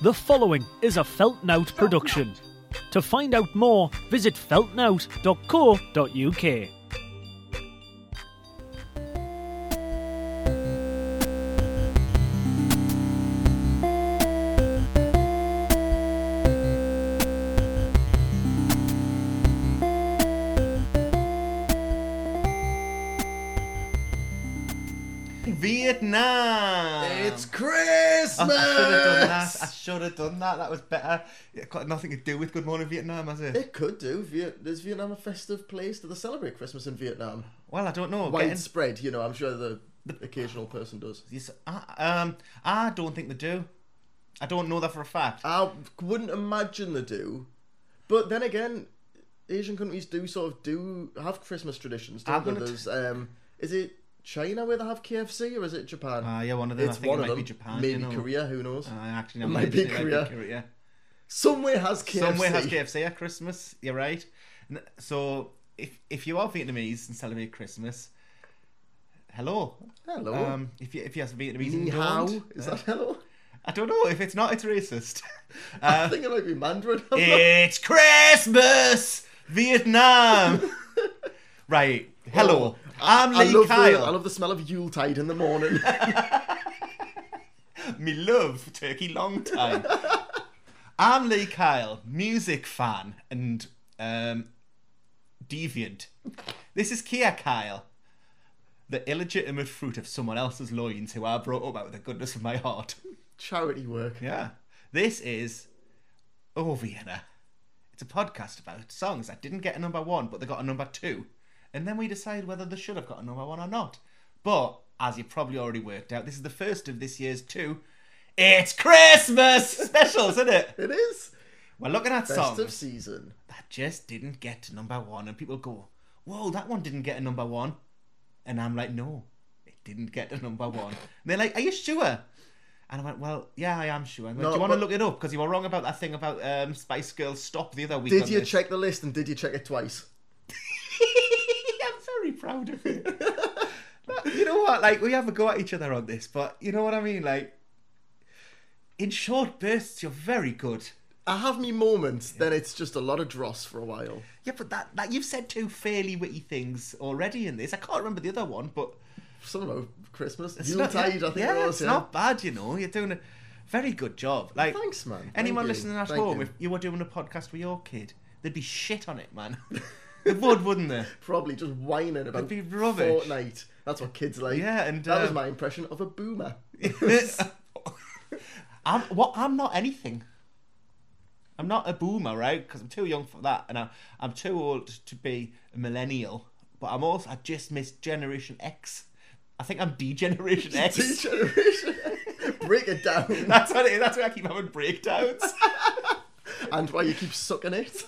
The following is a Feltnout production. To find out more, visit feltnout.co.uk. Vietnam! It's Christmas! I should have done that. That was better. It got nothing to do with Good Morning Vietnam, has it? It could do. Is Vietnam a festive place? Do they celebrate Christmas in Vietnam? Well, I don't know. Widespread, I'm sure the occasional person does. Yes, I don't think they do. I don't know that for a fact. I wouldn't imagine they do. But then again, Asian countries do have Christmas traditions, don't they? There's, is it China where they have KFC, or is it Japan? Yeah, one of them. It's I think one it of might them. be Japan. Maybe Korea, who knows? Actually, no, it might be Korea. Somewhere has KFC. Somewhere has KFC at Christmas. You're right. So if you are Vietnamese and celebrate Christmas, hello. Hello. If you have Vietnamese Ni and hao. don't, Is that hello? I don't know. If it's not, it's racist. I think it might be Mandarin. It's Christmas, Vietnam. Right. Hello. I'm Lee Kyle. I love the smell of Yuletide in the morning. Me love turkey long time. I'm Lee Kyle, music fan and deviant. This is Kia Kyle, the illegitimate fruit of someone else's loins who I brought up out of the goodness of my heart. Charity work. Yeah. This is Oh Vienna. It's a podcast about songs that didn't get a number one, but they got a number two. And then we decide whether they should have got a number one or not. But, as you probably already worked out, this is the first of this year's two It's Christmas specials, isn't it? It is. We're looking at songs festive season that just didn't get to number one. And people go, whoa, that one didn't get a number one. And I'm like, no, it didn't get a number one. And they're like, are you sure? And I went, well, yeah, I am sure. Do you want to look it up? Because you were wrong about that thing about Spice Girls Stop the other week. Did you check the list, and did you check it twice? I'm very proud of you. You know what? Like, we have a go at each other on this, but you know what I mean? Like, in short bursts, you're very good. I have me moments, then it's just a lot of dross for a while. Yeah, but that you've said two fairly witty things already in this. I can't remember the other one, but something about Christmas. Yuletide, I think it was. It's not bad, You're doing a very good job. Like, thanks, man. Anyone listening at home, if you were doing a podcast with your kid, they'd be shit on it, man. They would, wouldn't they? Probably just whining about be rubbish. Fortnite. That's what kids like. Yeah, and that was my impression of a boomer. I'm not anything. I'm not a boomer, right? Because I'm too young for that, and I'm too old to be a millennial. But I just missed Generation X. I think I'm D-Generation X. D-Generation X. Break it down. That's what it is. That's why I keep having breakdowns. And why you keep sucking it.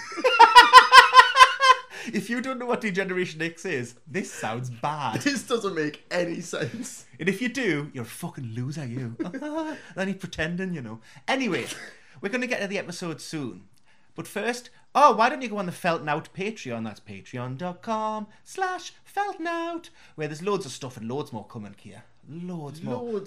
If you don't know what D-Generation X is, this sounds bad. This doesn't make any sense. And if you do, you're a fucking loser, you. Then you're pretending, Anyway, we're going to get to the episode soon. But first, why don't you go on the Feltnout Patreon? That's patreon.com/Feltnout, where there's loads of stuff and loads more coming here. Loads more.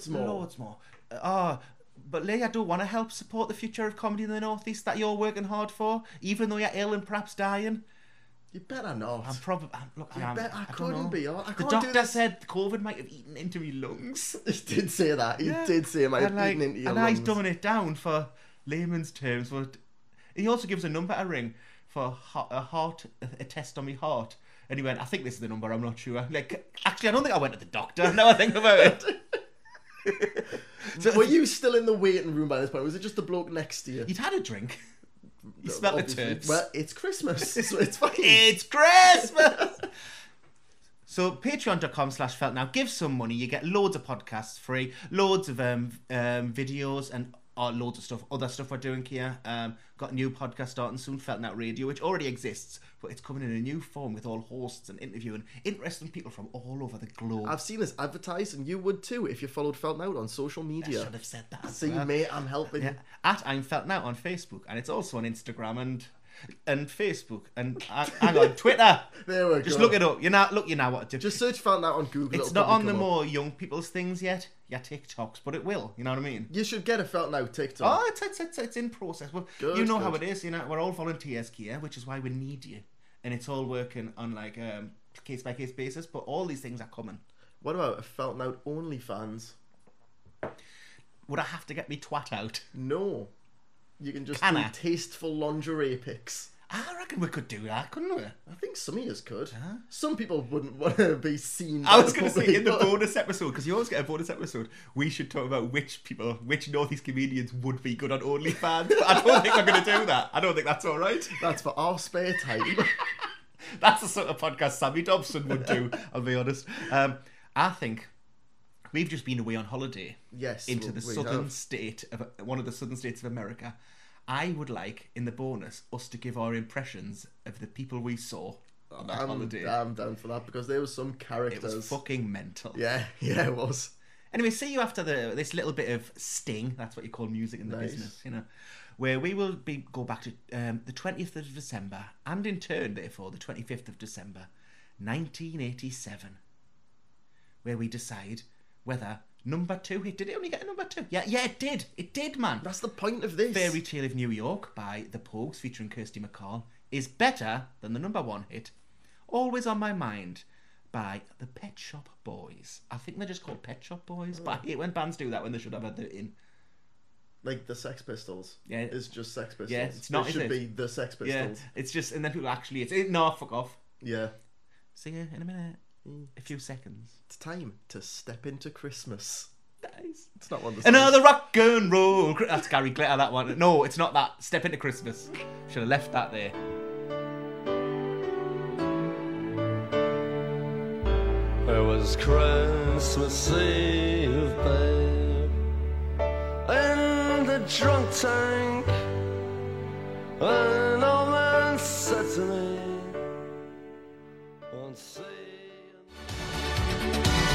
But Lee, I don't want to help support the future of comedy in the Northeast that you're working hard for, even though you're ill and perhaps dying. You better not. I couldn't be. The doctor said COVID might have eaten into my lungs. He did say that. He did say it might have eaten into your lungs. And I've dumbing it down for layman's terms. But he also gives a number to ring for a test on my heart. And he went, I think this is the number, I'm not sure. Like, actually, I don't think I went to the doctor. Now I think about it. So, were you still in the waiting room by this point? Was it just the bloke next to you? He'd had a drink. He smelled the turds. Well, it's Christmas, so it's fine. It's Christmas! So patreon.com/Felt. Now give some money. You get loads of podcasts free, loads of videos, and loads of stuff. Other stuff we're doing here. Got a new podcast starting soon, Feltnout Radio, which already exists, but it's coming in a new form with all hosts and interviewing interesting people from all over the globe. I've seen this advertised, and you would too if you followed Feltnout on social media. I should have said that. See, mate, I'm helping. Yeah. At I'm Feltnout on Facebook, and it's also on Instagram. And and Facebook and hang on, Twitter. There we go. Just look it up. You know what to do. Just search Felt Out on Google. It's it'll not on probably the come up. more young people's things yet. Yeah, TikToks, but it will. You know what I mean? You should get a Felt Out TikTok. Oh, it's in process. Well, Good, you know good. how it is. You know, we're all volunteers here, which is why we need you, and it's all working on like case by case basis. But all these things are coming. What about a Felt Out OnlyFans? Would I have to get me twat out? No. You can just Can do I? tasteful lingerie pics. I reckon we could do that, couldn't we? I think some of us could. Some people wouldn't want to be seen. I by was the going to say public, in the but- bonus episode, because you always get a bonus episode, we should talk about which Northeast comedians would be good on OnlyFans. But I don't think we're going to do that. I don't think that's all right. That's for our spare time. That's the sort of podcast Sammy Dobson would do, I'll be honest. I think we've just been away on holiday Yes, into the we southern have. state of one of the southern states of America. I would like, in the bonus, us to give our impressions of the people we saw on that holiday. I'm down for that because there was some It characters. was fucking mental. Yeah, it was. Anyway, see you after this little bit of sting. That's what you call music in the Nice. business, you know. Where we will go back to the 20th of December, and in turn, therefore, the 25th of December, 1987, where we decide whether number 2 hit. Did it only get a number 2? Yeah, it did. It did, man. That's the point of this. Fairy Tale of New York by The Pogues featuring Kirsty MacColl is better than the number 1 hit, Always on My Mind by the Pet Shop Boys. I think they're just called Pet Shop Boys, but I hate when bands do that when they should have had it in. Like the Sex Pistols. Yeah. It's just Sex Pistols. Yeah, it's not, It is should it? be the Sex Yeah, Pistols. it's just, and then people actually, no, fuck off. Yeah. See you in a minute. A few seconds. It's time to step into Christmas. Nice. It's not one of the Another rock and roll. That's Gary Glitter, that one. No, it's not that. Step into Christmas. Should have left that there. It was Christmas Eve, babe, in the drunk tank. An old man said to me, "Won't see you."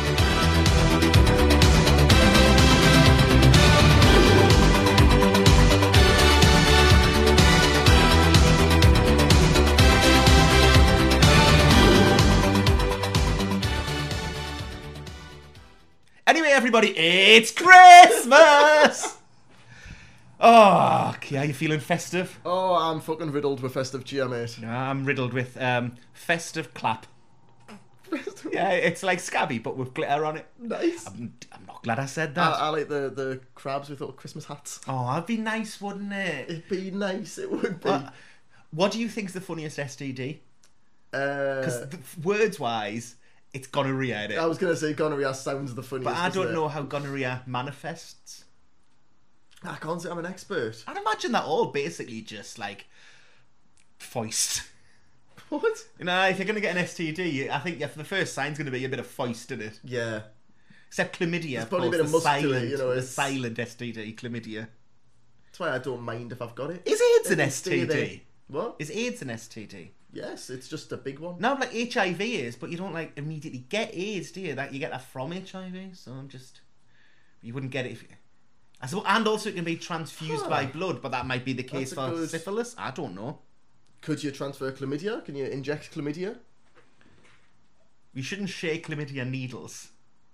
Anyway, everybody, it's Christmas! Oh, okay, are you feeling festive? Oh, I'm fucking riddled with festive cheer, mate. I'm riddled with festive clap. Yeah, it's like Scabby, but with glitter on it. Nice. I'm not glad I said that. I like the crabs with little Christmas hats. Oh, that'd be nice, wouldn't it? It'd be nice, it would be. What do you think's the funniest STD? Because I words-wise, it's gonorrhea, innit? was going to say gonorrhea sounds the funniest. But I don't doesn't it? know how gonorrhea manifests. I can't say I'm an expert. I'd imagine that all basically just like foist. What? You know, if you're going to get an STD, I think the first sign's going to be a bit of foist in it. Yeah. Except chlamydia, There's of probably a course, bit of the musk to it, silent, you know, the it's- silent STD, chlamydia. That's why I don't mind if I've got it. Is AIDS an It'll stay there. STD? What? Is AIDS an STD? Yes, it's just a big one. No, like HIV is, but you don't like immediately get AIDS, do you? That you get that from HIV, so you wouldn't get it if. I suppose, and also it can be transfused by blood, but that might be the case That's a for good- syphilis. I don't know. Could you transfer chlamydia? Can you inject chlamydia? We shouldn't share chlamydia needles.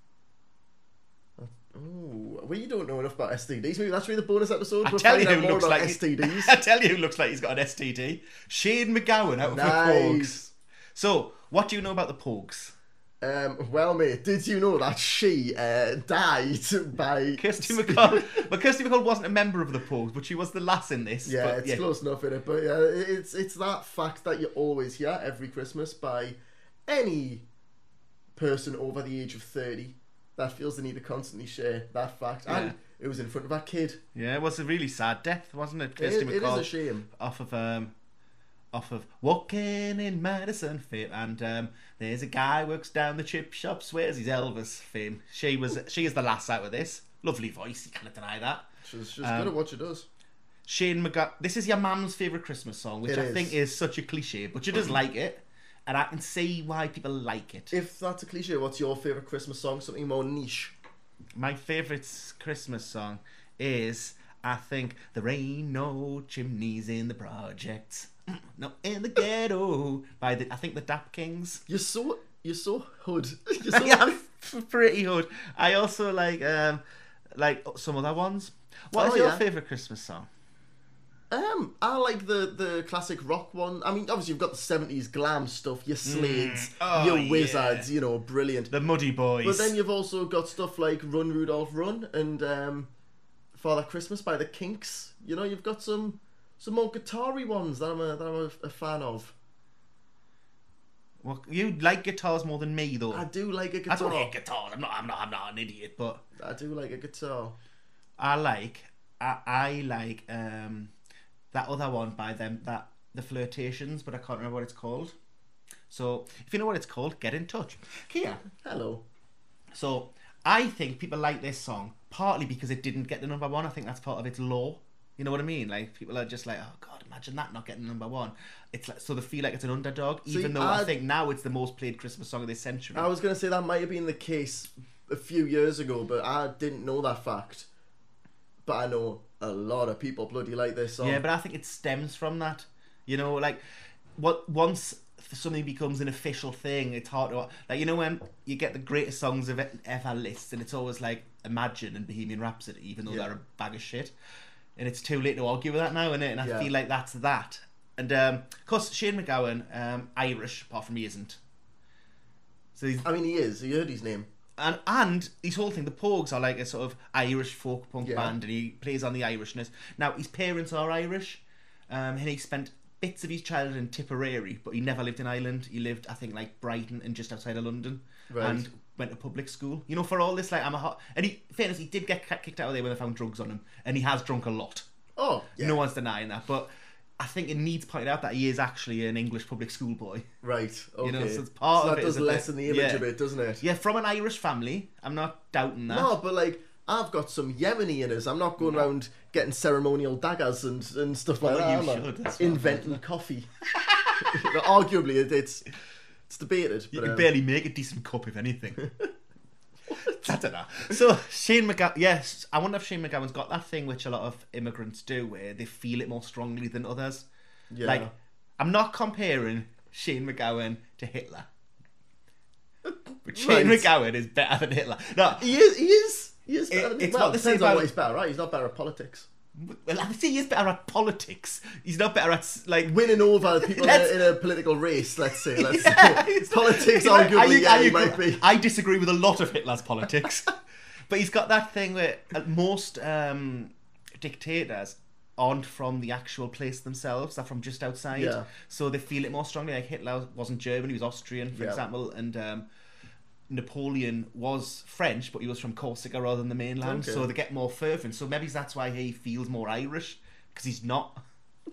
Oh, we don't know enough about STDs. Maybe that's really the bonus episode. I We'll tell find you out who more looks about like STDs. I tell you who looks like he's got an STD. Shane McGowan out of the Pogues. Nice. So, what do you know about the Pogues? Well, mate, did you know that she died by Kirsty MacColl. But Kirsty MacColl wasn't a member of the Pogues, but she was the lass in this. Yeah, but, it's close enough in it, but yeah, it's that fact that you always hear every Christmas by any person over the age of 30 that feels the need to constantly share that fact. Yeah. And it was in front of that kid. Yeah, it was a really sad death, wasn't it? Kirsty It is MacColl a shame. off of Walking in Madison fame, and there's a guy works down the chip shop, swears he's Elvis fame. She is the lass out of this. Lovely voice, you can't deny that. She's good at what she does. Shane McGowan. This is your mum's favourite Christmas song, which It I is. think is such a cliche, but she does like it, and I can see why people like it. If that's a cliche, what's your favourite Christmas song? Something more niche. My favourite Christmas song is I think there ain't no chimneys in the projects. No, in the ghetto. I think the Dap Kings. You're so hood. You're so Yeah, I'm pretty hood. I also like some other ones. What is your favourite Christmas song? I like the classic rock one. I mean, obviously you've got the 70s glam stuff, your Slades, your Wizards, you know, brilliant. The Muddy Boys. But then you've also got stuff like Run Rudolph Run and Father Christmas by the Kinks. You know, you've got some more guitar-y ones that I'm a fan of. Well, you like guitars more than me, though. I do like a guitar. I don't hate guitars. I'm not an idiot, but I do like a guitar. I like that other one by them, the Flirtations, but I can't remember what it's called. So if you know what it's called, get in touch. Kia, hello. So I think people like this song partly because it didn't get the number one. I think that's part of its lore. You know what I mean? Like, people are just like, oh God, imagine that not getting number one. It's like, so they feel like it's an underdog, even though I think now it's the most played Christmas song of this century. I was going to say that might have been the case a few years ago, but I didn't know that fact. But I know a lot of people bloody like this song. Yeah, but I think it stems from that. You know, like, once something becomes an official thing, it's hard to... Like, you know when you get the greatest songs of ever lists, and it's always like Imagine and Bohemian Rhapsody, even though they're a bag of shit. And it's too late to argue with that now, isn't it? And I feel like that's that. And, of course, Shane MacGowan, Irish, apart from he isn't. So he is. You heard his name. And his whole thing, the Pogues are like a sort of Irish folk punk band, and he plays on the Irishness. Now, his parents are Irish, and he spent bits of his childhood in Tipperary, but he never lived in Ireland. He lived, I think, like Brighton and just outside of London, and went to public school. You know, for all this, like, and fairness, he did get kicked out of there when they found drugs on him, and he has drunk a lot. Oh, yeah. No one's denying that, but I think it needs pointed out that he is actually an English public school boy. Right, okay. You know, so it's part of that it. Does lessen the image a bit, doesn't it? Yeah, from an Irish family. I'm not doubting that. No, but like, I've got some Yemeni in us. I'm not going around getting ceremonial daggers and stuff like that. You should. Inventing coffee. Arguably, it's debated. You but, can barely make a decent cup, if anything. I don't know. So, Shane MacGowan... Yes, I wonder if Shane MacGowan's got that thing which a lot of immigrants do, where they feel it more strongly than others. Yeah. Like, I'm not comparing Shane MacGowan to Hitler. But Shane MacGowan is better than Hitler. No, he is better than it's well, what they depends say on about... what he's better, right? He's not better at politics. Well, I say he is better at politics. He's not better at, like... Winning over people in a political race, let's say. Politics, arguably, he might be. I disagree with a lot of Hitler's politics. But he's got that thing where most dictators aren't from the actual place themselves. They're from just outside. Yeah. So they feel it more strongly. Like, Hitler wasn't German, he was Austrian, for example. And Napoleon was French, but he was from Corsica rather than the mainland. Okay. So they get more fervent. So maybe that's why he feels more Irish, because he's not.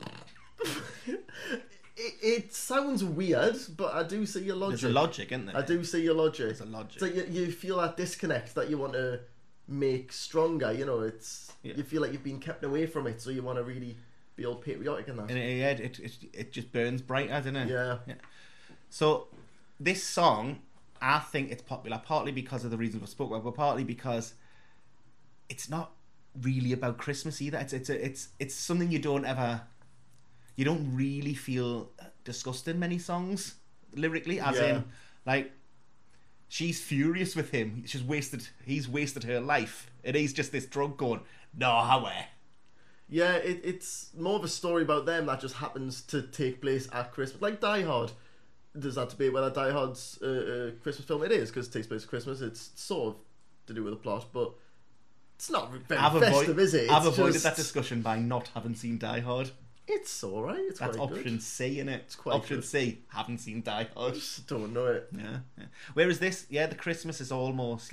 It sounds weird, but I do see your logic. There's a logic, isn't there? I do see your logic. There's a logic. So you feel that disconnect that you want to make stronger. You know, you feel like you've been kept away from it, so you want to really be all patriotic in that. And it just burns brighter, doesn't it? Yeah. So this song, I think it's popular partly because of the reasons we spoke about, but partly because it's not really about Christmas either. It's something you don't really feel disgusted in many songs lyrically, as in, like, she's furious with him. He's wasted her life, and he's just this drunk going, no, how? Yeah, it's more of a story about them that just happens to take place at Christmas, like Die Hard. There's that debate whether Die Hard's a Christmas film. It is, because it takes place at Christmas. It's sort of to do with the plot, but it's not very festive, is it? I've avoided that discussion by not having seen Die Hard. It's alright. That's quite option good. C, innit? It's quite option good. C. Haven't seen Die Hard. Just don't know it. Yeah. Whereas this, the Christmas is almost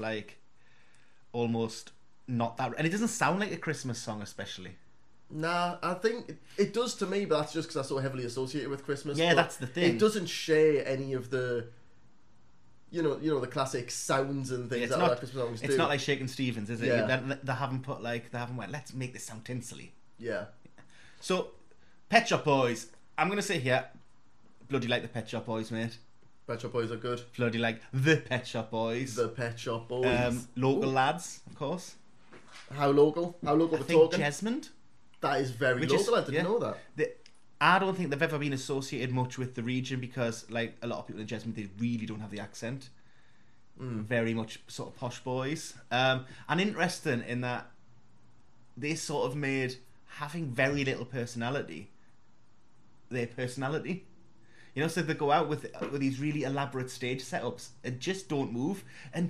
not that, and it doesn't sound like a Christmas song, especially. Nah, I think it does to me, but that's just because I so heavily associated with Christmas. Yeah, but that's the thing. It doesn't share any of the, you know, the classic sounds and things that Christmas songs do. It's not like Shakin' Stevens, is it? Yeah. They haven't went, let's make this sound tinsely. Yeah. So, Pet Shop Boys. I'm going to say here, bloody like the Pet Shop Boys, mate. Pet Shop Boys are good. Bloody like the Pet Shop Boys. The Pet Shop Boys. Local lads, of course. How local? How local I we're think talking? Jesmond. That is very Which local. is- I didn't yeah. know that. I don't think they've ever been associated much with the region because, like, a lot of people in Jesmond, they really don't have the accent. Very much sort of posh boys. And interesting in that they sort of made having very little personality their personality. You know, so they go out with these really elaborate stage setups and just don't move. And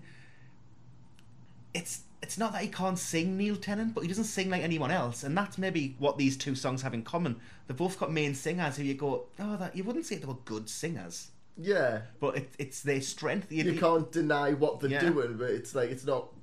it's not that he can't sing, Neil Tennant, but he doesn't sing like anyone else. And that's maybe what these two songs have in common. They've both got main singers who you go, oh, that you wouldn't say they were good singers. Yeah. But it's their strength. You can't deny what they're Yeah. doing, but it's like, it's not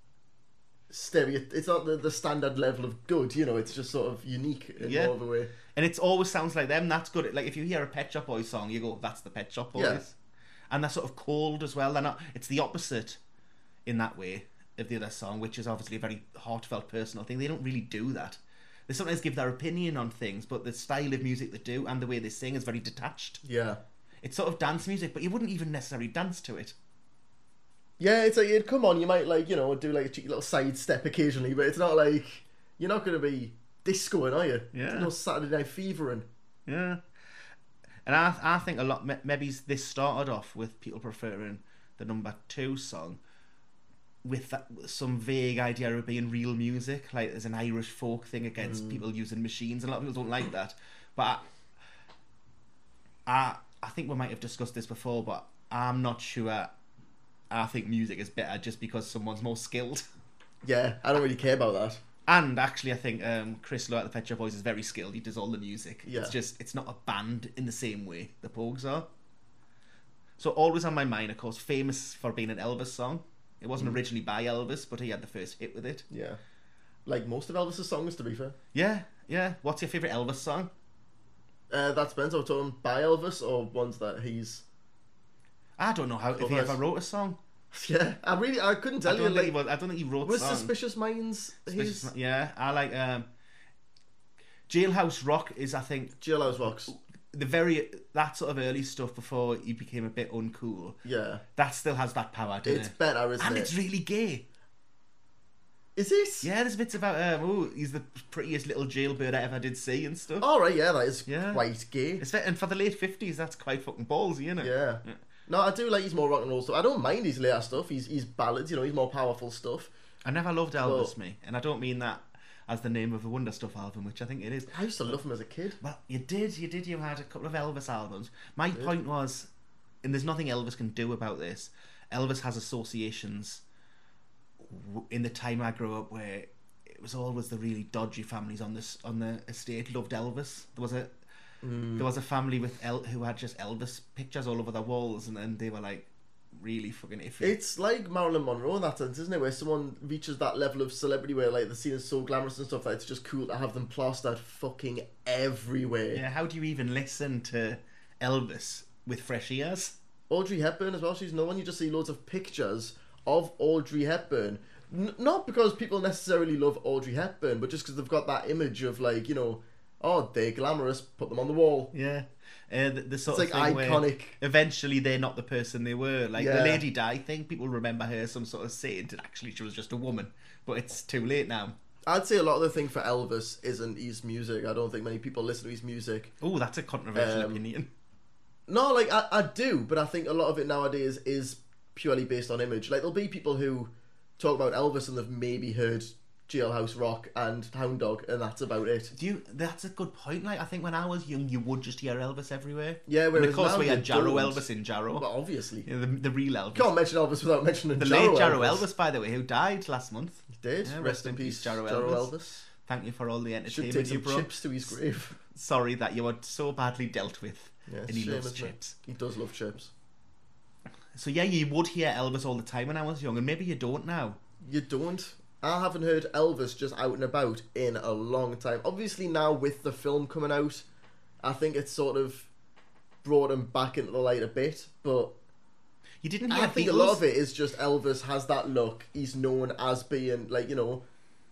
it's not the standard level of good, you know, it's just sort of unique in Yeah. more of a way. And it always sounds like them. That's good. Like if you hear a Pet Shop Boys song, you go, "That's the Pet Shop Boys," Yeah. and they're sort of cold as well. They're not. It's the opposite in that way of the other song, which is obviously a very heartfelt, personal thing. They don't really do that. They sometimes give their opinion on things, but the style of music they do and the way they sing is very detached. Yeah. It's sort of dance music, but you wouldn't even necessarily dance to it. Yeah, it's like, it'd come on, you might, like, you know, do like a cheeky little side step occasionally, but it's not like, you're not going to be discoing, are you? Yeah. No Saturday Night Fevering. Yeah. And I think a lot, maybe this started off with people preferring the number 2 song with some vague idea of being real music, like there's an Irish folk thing against people using machines, and a lot of people don't like that. But I think we might have discussed this before, but I'm not sure. I think music is better just because someone's more skilled. Yeah, I don't really care about that. And actually, I think Chris Lowe at the Pet Shop Boys is very skilled. He does all the music. Yeah. It's not a band in the same way the Pogues are. So always on my mind, of course, famous for being an Elvis song. It wasn't originally by Elvis, but he had the first hit with it. Yeah. Like most of Elvis's songs, to be fair. Yeah, yeah. What's your favourite Elvis song? That depends. Are we talking by Elvis or ones that he's... I don't know if he Covers. ever wrote a song. Yeah, I couldn't I tell you. don't, Like, I don't think he wrote was songs. Suspicious Minds his... Yeah, I like Jailhouse Rock is, I think, Jailhouse Rocks. that sort of early stuff before he became a bit uncool. Yeah. That still has that power, doesn't It's it? better, isn't And it? it's really gay. Is it? Yeah, there's bits about he's the prettiest little jailbird I ever did see and stuff. Alright, yeah, that is Yeah. quite gay. And for the late 50s, that's quite fucking ballsy, isn't it? Yeah. No, I do like his more rock and roll stuff. I don't mind his later stuff. He's ballads, you know, he's more powerful stuff. I never loved Elvis, Well- me, and I don't mean that as the name of a Wonder Stuff album, which I think it is. I used to love him as a kid. Well, you did. You had a couple of Elvis albums. My point was, and there's nothing Elvis can do about this. Elvis has associations in the time I grew up where it was always the really dodgy families on the estate loved Elvis. There was a family with who had just Elvis pictures all over their walls, and then they were like really fucking iffy. It's like Marilyn Monroe in that sense, isn't it? Where someone reaches that level of celebrity where like the scene is so glamorous and stuff that it's just cool to have them plastered fucking everywhere. Yeah, how do you even listen to Elvis with fresh ears? Audrey Hepburn as well, she's no one. You just see loads of pictures of Audrey Hepburn. Not because people necessarily love Audrey Hepburn, but just because they've got that image of like, you know, oh, they're glamorous, put them on the wall. Yeah. The sort It's of like thing where iconic. eventually they're not the person they were. Like the Yeah. Lady Di thing, people remember her as some sort of saint, and actually she was just a woman. But it's too late now. I'd say a lot of the thing for Elvis isn't his music. I don't think many people listen to his music. Oh, that's a controversial opinion. No, like, I do, but I think a lot of it nowadays is purely based on image. Like, there'll be people who talk about Elvis and they've maybe heard Jailhouse Rock and Hound Dog, and that's about it. That's a good point. Like I think when I was young, you would just hear Elvis everywhere. Yeah, and whereas of course now we had you Jarrow don't. Elvis in Jarrow. Well, obviously. Yeah, the real Elvis. Can't mention Elvis without mentioning The Jarrow late Jarrow Elvis. Elvis, by the way, who died last month. He did. Yeah, rest in peace, Jarrow Elvis. Thank you for all the Should entertainment take you some brought. chips to his grave. Sorry that you were so badly dealt with. Yeah, and he shame, loves isn't it? chips. He does love chips. So yeah, you would hear Elvis all the time when I was young, and maybe you don't now. You don't. I haven't heard Elvis just out and about in a long time. Obviously now with the film coming out, I think it's sort of brought him back into the light a bit, but You didn't hear I think a lot of it is just Elvis has that look. He's known as being, like, you know,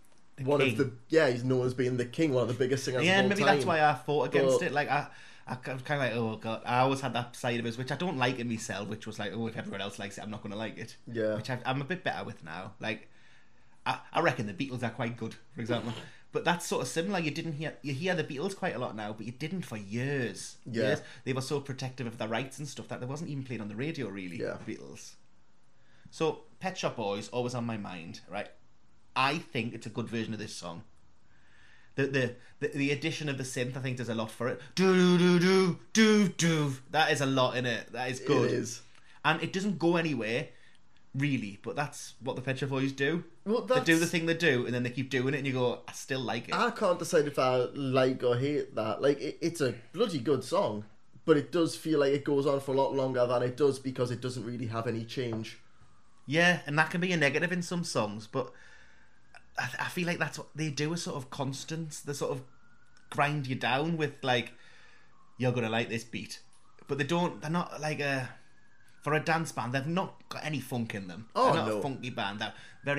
he's known as being the king, one of the biggest singers Yeah, of all and maybe time. that's why I fought against But- it. Like I kind of like, oh god, I always had that side of us which I don't like in myself, which was like, oh, if everyone else likes it, I'm not going to like it. Yeah. Which I'm a bit better with now. Like, I reckon the Beatles are quite good, for example. But that's sort of similar. You hear the Beatles quite a lot now, but you didn't for years. Yeah. Years. They were so protective of their rights and stuff that they wasn't even played on the radio, really. Yeah. The Beatles. So Pet Shop Boys always on my mind, right? I think it's a good version of this song. The addition of the synth, I think, does a lot for it. Do do do do do. That is a lot in it. That is good. It is. And it doesn't go anywhere, really. But that's what the Pet Shop Boys do. Well, They do the thing they do, and then they keep doing it, and you go, I still like it. I can't decide if I like or hate that. Like, it's a bloody good song, but it does feel like it goes on for a lot longer than it does because it doesn't really have any change. Yeah, and that can be a negative in some songs, but I feel like that's what they do, is sort of constants. They sort of grind you down with, like, you're going to like this beat. But they're not like for a dance band, they've not got any funk in them. Oh, they're not no. a funky band. They're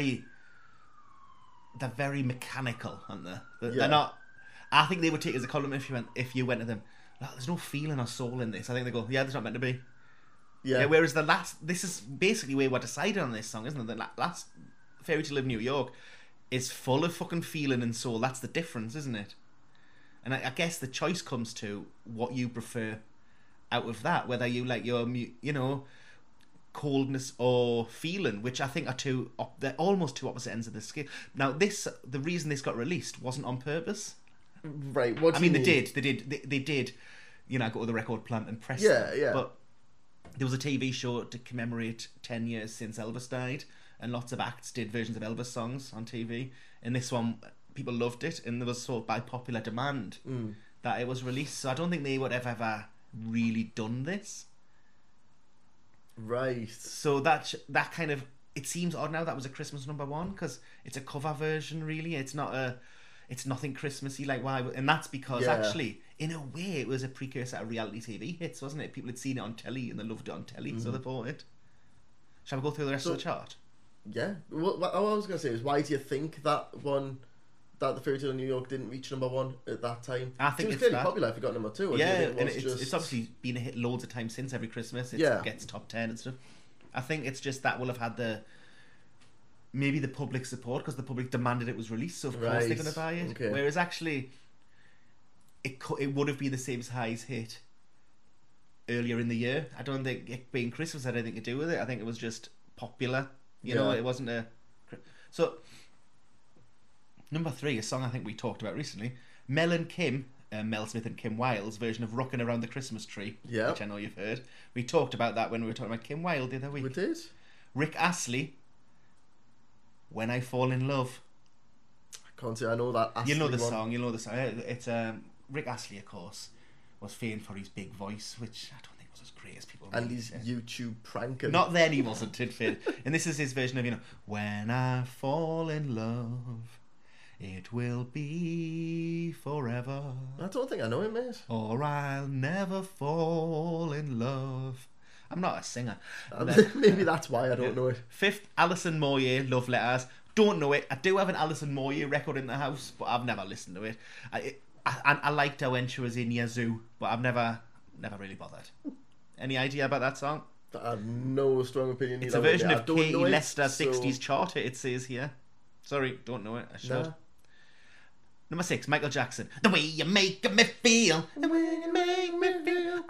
very mechanical, aren't they? They're Yeah. not. I think they would take it as a compliment if you went to them, "Oh, there's no feeling or soul in this." I think they go, yeah, there's not meant to be. Yeah. Whereas this is basically where we're decided on this song, isn't it? The last Fairy Tale of New York is full of fucking feeling and soul. That's the difference, isn't it? And I guess the choice comes to what you prefer out of that, whether you like your, coldness or feeling, which I think are they're almost two opposite ends of the scale. Now, the reason this got released wasn't on purpose. Right. What do I mean, you they did, go to the record plant and press Yeah, them. yeah. But there was a TV show to commemorate 10 years since Elvis died, and lots of acts did versions of Elvis songs on TV. And this one, people loved it, and there was sort of by popular demand that it was released. So I don't think they would have ever really done this. Right. So that kind of, it seems odd now that was a Christmas #1, because it's a cover version, really. It's nothing Christmassy, like why? And that's because Yeah. actually, in a way, it was a precursor to reality TV hits, wasn't it? People had seen it on telly and they loved it on telly, so they bought it. Shall we go through the rest of the chart? Yeah. What I was going to say is, why do you think that the Fairy Tale of New York didn't reach #1 at that time? I think it was it's clearly that. popular if it got #2. Or do you Yeah, think and it was it's obviously been a hit loads of times since every Christmas. It Yeah. gets top 10 and stuff. I think it's just that will have had maybe the public support, because the public demanded it was released, so of course they're Right. going to buy it. Okay. Whereas actually, it would have been the same as High's hit earlier in the year. I don't think it being Christmas had anything to do with it. I think it was just popular. You know, Yeah. it wasn't a... So, #3, a song I think we talked about recently, Mel and Kim, Mel Smith and Kim Wilde's version of Rockin' Around the Christmas Tree, Yeah. which I know you've heard. We talked about that when we were talking about Kim Wilde the other week. We did. Rick Astley, When I Fall in Love. I can't say I know that. You know the Astley one. song, It's Rick Astley, of course, was famed for his big voice, which I don't think was as great as people And really his say. YouTube pranking. Not then he wasn't, did Finn. And this is his version of, When I fall in love, it will be forever, I don't think I know it, mate. or I'll never fall in love. I'm not a singer. Maybe that's why I don't know it. 5th, Alison Moyet, Love Letters. Don't know it. I do have an Alison Moyet record in the house, but I've never listened to it. I liked her when she was in Yazoo, but I've never really bothered. Any idea about that song? I have no strong opinion. It's a either way. version I of don't Katie know it, Lester so- 60s chart hit, it says here. Sorry, don't know it. I should. Nah. #6, Michael Jackson. The way you make me feel. The way you make me feel.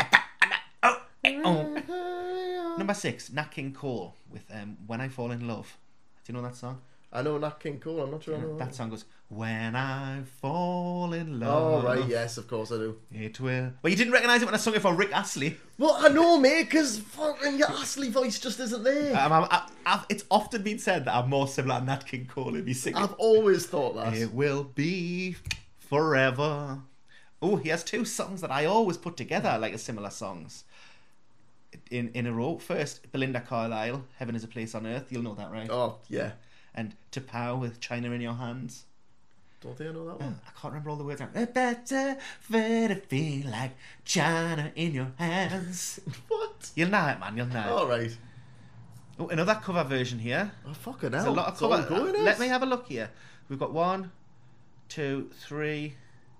#6, Nat King Cole with When I Fall in Love. Do you know that song? I know Nat King Cole. I'm not sure I know That song goes, When I Fall in Love. Oh, right, yes, of course I do. It will. Well, you didn't recognise it when I sung it for Rick Astley. Well, I know, mate, because fucking your Astley voice just isn't there. It's often been said that I'm more similar to Nat King Cole in me singing. I've always thought that. It will be forever. Oh, he has 2 songs that I always put together like similar songs in a row. First, Belinda Carlisle, Heaven is a Place on Earth. You'll know that, right? Oh, yeah. And To Pow with China in Your Hands. Don't think I know that one. I can't remember all the words. Better for to feel like China in your hands. What? You'll know it, man. You'll know it. All right. Oh, another cover version here. Oh, fucking There's hell. a lot of It's all cover. going, Let me have a look here. We've got 1, 2, 3.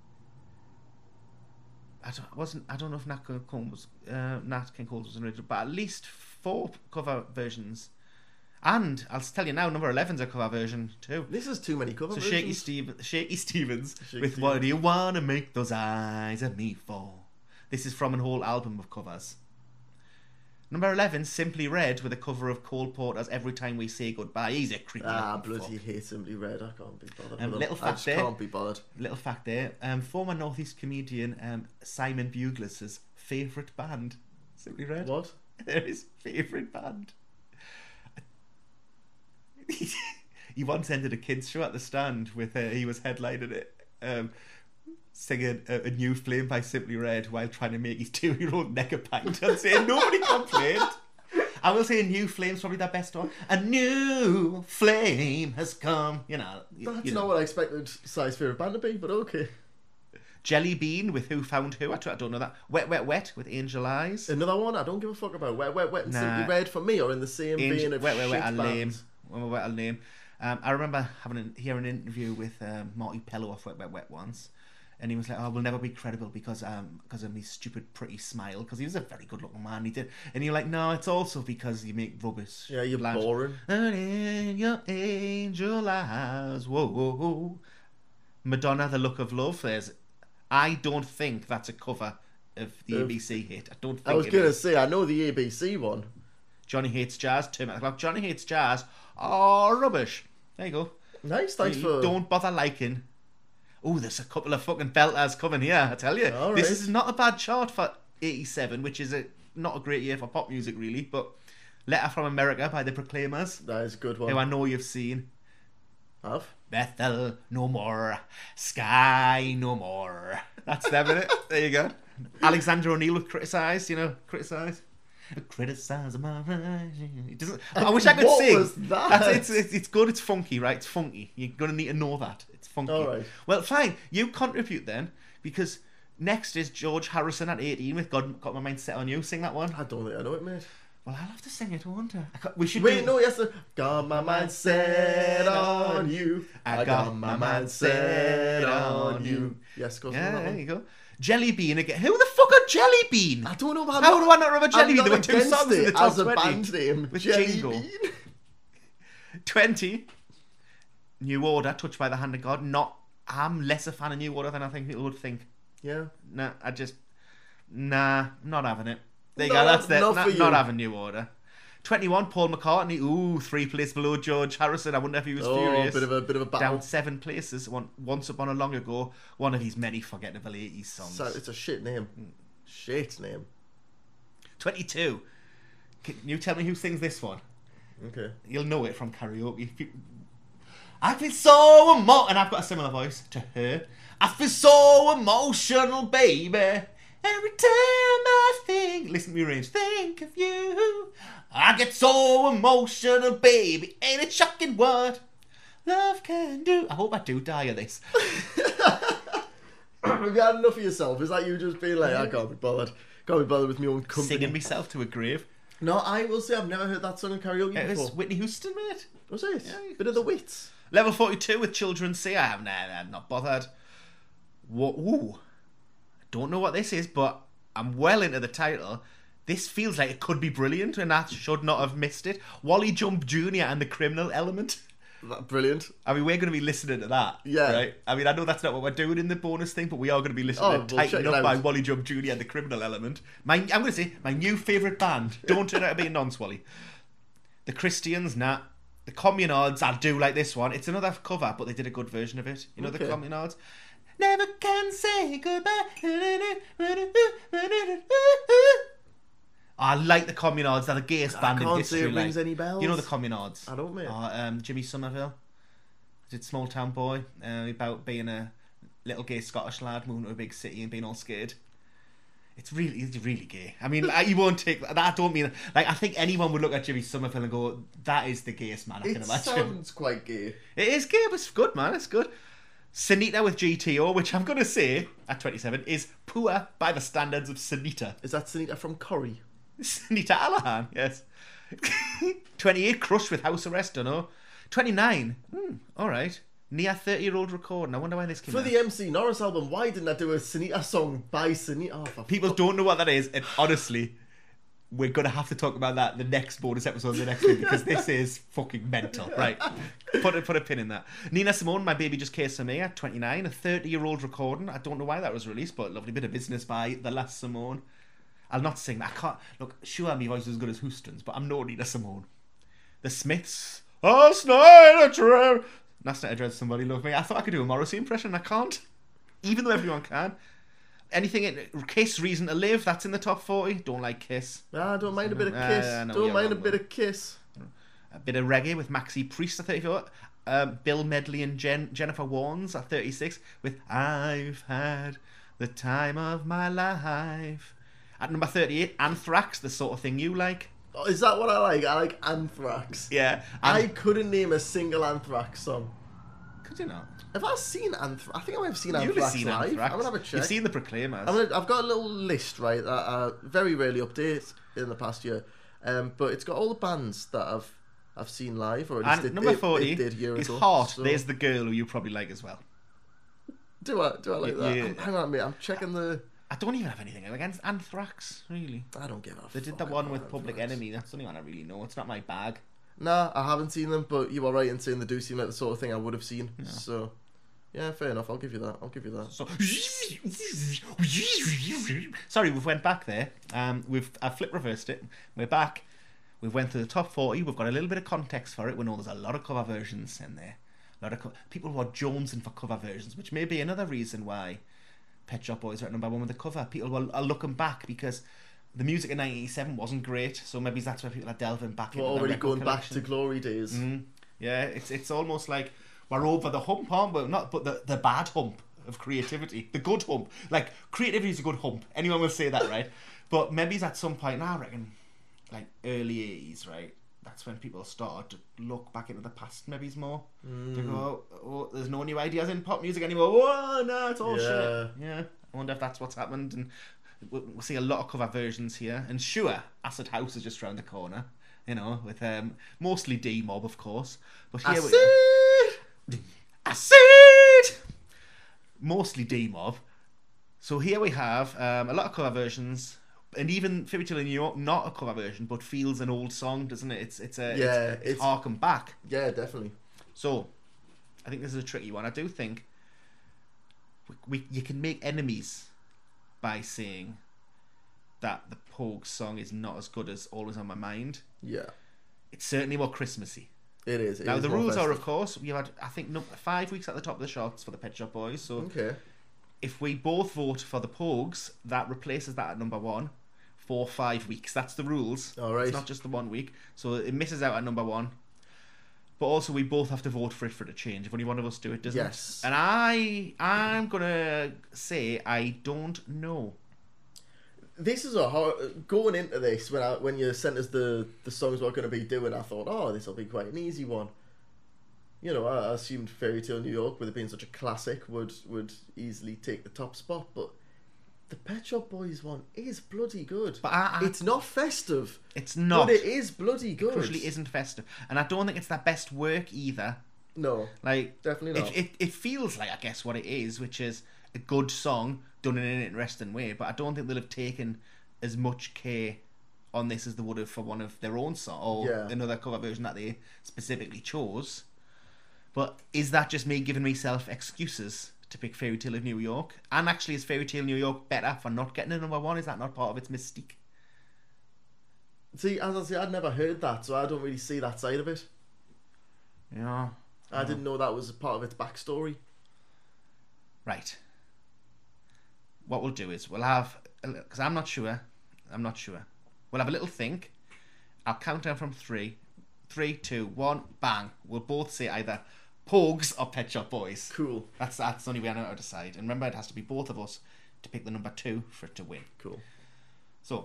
I don't know if Nat King Cole was an original, but at least 4 cover versions. And I'll tell you now, number 11's a cover version too. This is too many cover So versions. Shaky Stevens Shaky with Stevens. What Do You Wanna Make Those Eyes at Me For? This is from a whole album of covers. Number 11, Simply Red with a cover of Cole Porter's Every Time We Say Goodbye. He's a creepy looking Bloody fuck. hate Simply Red. I can't be bothered. with Little them. I fact just there. can't be bothered. Little fact there, former Northeast comedian Simon Bugles' favourite band. Simply Red. What? They're his favourite band. He once ended a kids' show at the Stand with he was headlining it, singing a New Flame by Simply Red while trying to make his 2-year-old neck a pint and saying nobody complained. I will say a New Flame's probably their best one. A new flame has come. You know. That's you know. not what I expected Si's favourite band to be, but okay. Jelly Bean with Who Found Who. I don't know that. Wet, Wet, Wet with Angel Eyes. Another one I don't give a fuck about. Wet, Wet, Wet and Nah. Simply Red for me are in the same vein of Wet, Wet, shit Wet, are lame. bands. Wet, Wet, Wet, are lame. I remember hearing an interview with Marty Pello off Wet, Wet, Wet once. And he was like, "Oh, we'll never be credible because of his stupid, pretty smile." Because he was a very good-looking man. He did, and you're like, "No, it's also because you make rubbish." Yeah, you're lounge. boring. And in your angel eyes, whoa, whoa, whoa. Madonna, The Look of Love. I don't think that's a cover of the ABC hit. I don't think I was it going to is. say, I know the ABC one. Johnny Hates Jazz, Turn Back the Clock. Johnny Hates Jazz. Oh, rubbish. There you go. Nice, thanks You for... don't bother liking. Oh, there's a couple of fucking belters coming here, I tell you. All This right. is not a bad chart for 87, which is not a great year for pop music, really, but Letter from America by the Proclaimers, That is a good who one. I know you've seen. Have? Bethel, no more. Sky, no more. That's them, innit? There you go. Alexander O'Neill with Criticise, Criticise my writing. It doesn't. I wish I could What sing. was that? It's good. It's funky, right? It's funky. You're gonna need to know that. It's funky. All right. Well, fine. You contribute then, because next is George Harrison at 18 with Got My Mind Set on You. Sing that one. I don't think I know it, mate. Well, I'll have to sing it, won't I? We should Wait, do... no, yes, sir. Got my mind set on you. I got my mind set on you. Yes, go Yeah, for that there one. you go. Jelly Bean again. Who the fuck are Jelly Bean? I don't know about How do I not remember Jelly I'm Bean? There not were 2 against songs in it the top as a 20. band name. With Jelly Jingle. Bean. 20. New Order, Touched by the Hand of God. I'm less a fan of New Order than I think people would think. Yeah. Nah, not having it. There you Not- go, that's it. not for you. Not having New Order. 21, Paul McCartney. Ooh, 3 places below George Harrison. I wonder if he was furious. bit of a battle. Down 7 places. Once Upon a Long Ago. One of his many forgettable 80s songs. So it's a shit name. Shit name. 22. Can you tell me who sings this one? Okay. You'll know it from karaoke. I feel so emotional, and I've got a similar voice to her. I feel so emotional, baby. Every time I listen to me range, think of you. I get so emotional, baby. Ain't it shocking what love can do? I hope I do die of this. Have you had enough of yourself? Is that you just being like, I can't be bothered. Can't be bothered with my own company. Singing myself to a grave. No, I will say I've never heard that song in karaoke It before. was Whitney Houston, mate. Was it? Yeah, Bit of the wits. Level 42 with Children Say. I'm not bothered. Ooh. I don't know what this is, but I'm well into the title. This feels like it could be brilliant, and I should not have missed it. Wally Jump Jr. and the Criminal Element. Brilliant. I mean, we're going to be listening to that. Yeah. Right? I mean, I know that's not what we're doing in the bonus thing, but we are going to be listening to we'll Tighten check it Up out. by Wally Jump Jr. and the Criminal Element. I'm going to say, my new favourite band. Don't turn out to be a non-Swally. The Christians, nah. The Communards, I do like this one. It's another cover, but they did a good version of it. You know the Okay. Communards? Never can say goodbye. I like the Communards. They're the gayest band in can't history. say it like. rings any bells. You know the Communards? I don't, mate. Jimmy Somerville. Did Small Town Boy. About being a little gay Scottish lad moving to a big city and being all scared. It's really gay. I mean, you won't take that. I don't mean like. I think anyone would look at Jimmy Somerville and go, "That is the gayest man I can It imagine." sounds quite gay. It is gay, but it's good, man. It's good. Sunita with GTO, which I'm gonna say at 27 is poor by the standards of Sunita. Is that Sunita from Curry? Sunita Allahan, yes. 28, Crush with House Arrest, don't know. 29, all right. Near 30-year-old recording. I wonder why this came For out. the MC Norris album, why didn't I do a Sunita song by Sunita? Oh, for People don't know what that is, and honestly, we're going to have to talk about that the next bonus episode of the next week because this is fucking mental. Right. Put a pin in that. Nina Simone, My Baby Just Cares For Me at 29, a 30-year-old recording. I don't know why that was released, but lovely bit of business by the last Simone. I'll not sing that. I can't. Look, sure, my voice is as good as Houston's, but I'm no Nina Simone. The Smiths. Last night I dreamt. Last night I dreamt somebody loved me. I thought I could do a Morrissey impression. I can't. Even though everyone can. Anything in Kiss, Reason to Live, that's in the top 40. Don't like Kiss. I don't mind a bit of Kiss. Don't mind a bit of Kiss. A bit of reggae with Maxi Priest at 34. Bill Medley and Jennifer Warnes at 36 with I've Had the Time of My Life. At number 38, Anthrax, the sort of thing you like. Oh, is that what I like? I like Anthrax. Yeah. I couldn't name a single Anthrax song. Could you not? Have I seen Anthrax? I think I might have seen You've Anthrax seen live. Anthrax. I'm going to have a check. You've seen the Proclaimers. I've got a little list, right, that I very rarely update in the past year. But it's got all the bands that I've seen live, or at least number 40 it did a year is ago. Heart. So... There's the girl who you probably like as well. Do I like that? Yeah. Hang on a minute, I'm checking the... I don't even have anything against Anthrax, really. I don't give a fuck. They did the one with about Public Anthrax. Enemy. That's the only one I really know. It's not my bag. Nah, I haven't seen them, but you are right in saying they do seem like the sort of thing I would have seen. Yeah. So, yeah, fair enough. I'll give you that. So, sorry, we've went back there. I've flip reversed it. We're back. We've went through the top 40. We've got a little bit of context for it. We know there's a lot of cover versions in there. A lot of people who are jonesing for cover versions, which may be another reason why Pet Shop Boys are at number 1 with the cover. People are looking back because the music in 1987 wasn't great, so maybe that's where people are delving back into already the going collection. back to glory days. Yeah, it's almost like we're over the hump, aren't we? Not, but the bad hump of creativity, the good hump. Like, creativity is a good hump. Anyone will say that, right? But maybe at some point, now I reckon, like early 80s, right? That's when people started to look back into the past, maybe more. To go, oh, there's no new ideas in pop music anymore. Oh, no, it's all shit. Yeah, I wonder if that's what's happened. And we'll see a lot of cover versions here. And sure, Acid House is just round the corner, you know, with mostly D-Mob, of course. But here Acid! Mostly D-Mob. So here we have a lot of cover versions. And even Fairy Tale in New York, not a cover version, but feels an old song, doesn't it? It's harken back. Yeah, definitely. So, I think this is a tricky one. I do think you can make enemies by saying that the Pogues song is not as good as Always on My Mind. Yeah. It's certainly more Christmassy. It is. Now, the rules are, of course, we had, I think, 5 weeks at the top of the charts for the Pet Shop Boys. So, okay. If we both vote for the Pogues, that replaces that at number 1. For 5 weeks. That's the rules. All right. It's not just the 1 week. So it misses out at number 1. But also we both have to vote for it to change. If only one of us do it, doesn't yes. it? And I'm going to say I don't know. This is a hard... Going into this, when you sent us the songs we're going to be doing, I thought, oh, this will be quite an easy one. You know, I assumed Fairy Tale New York, with it being such a classic, would easily take the top spot, but the Pet Shop Boys one is bloody good. But it's not festive. It's not. But it is bloody good. It crucially isn't festive. And I don't think it's their best work either. No. Like, definitely not. It feels like, I guess, what it is, which is a good song done in an interesting way, but I don't think they'll have taken as much care on this as they would have for one of their own songs, or another cover version that they specifically chose. But is that just me giving myself excuses to pick Fairy Tale of New York? And actually, is Fairy Tale New York better for not getting a number 1? Is that not part of its mystique? See, as I say, I'd never heard that, so I don't really see that side of it. Yeah. I didn't know that was part of its backstory. Right. What we'll do is we'll have... Because I'm not sure. We'll have a little think. I'll count down from 3. 3, 2, 1, bang. We'll both say either Pogues or Pet Shop Boys. Cool. That's the only way I know how to decide. And remember, it has to be both of us to pick the number 2 for it to win. Cool. So,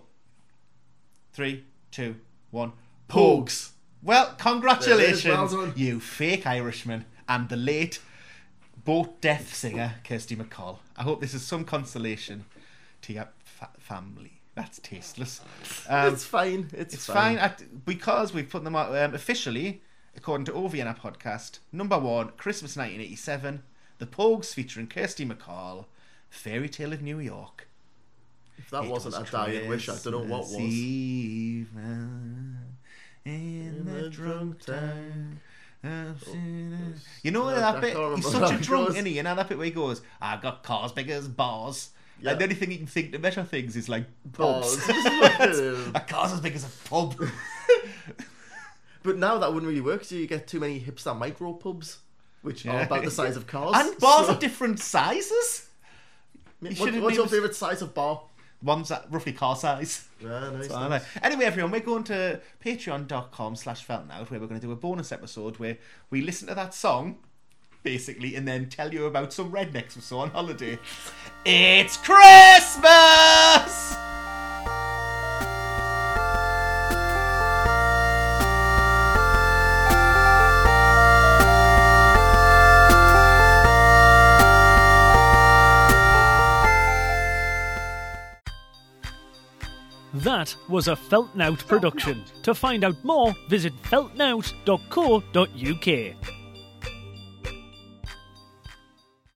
3, 2, 1, Pogues. Well, congratulations, well done. you fake Irishman and the late boat deaf singer Kirsty MacColl. I hope this is some consolation to your family. That's tasteless. It's fine. It's fine. Because we've put them out officially, according to OVN podcast, number 1, Christmas 1987, The Pogues featuring Kirsty MacColl, Fairy Tale of New York. If that It wasn't a was dying wish, I don't know what was. Christmas Eve, in the drunk town. You know Yeah, that I bit? can't He's remember such how a it drunk, goes. isn't he? You know that bit where he goes, I got cars big as bars. Yeah. And the only thing you can think to measure things is like Balls. pubs. It is. A car's as big as a pub. But now that wouldn't really work, so you get too many hipster micro pubs, which are about the size of cars. And bars So- are different sizes. What's shouldn't your even- favourite size of bar? One's roughly car size. Yeah, nice. So I know. Anyway, everyone, we're going to patreon.com/feltnout, where we're going to do a bonus episode where we listen to that song, basically, and then tell you about some rednecks we saw on holiday. It's Christmas! That was a Feltnout production. To find out more, visit feltnout.co.uk.